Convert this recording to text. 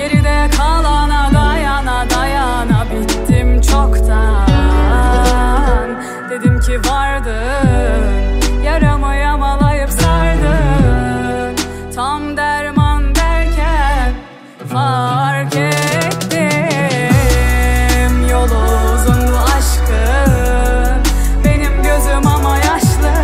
geride kalana dayana dayana bittim çoktan. Dedim ki vardır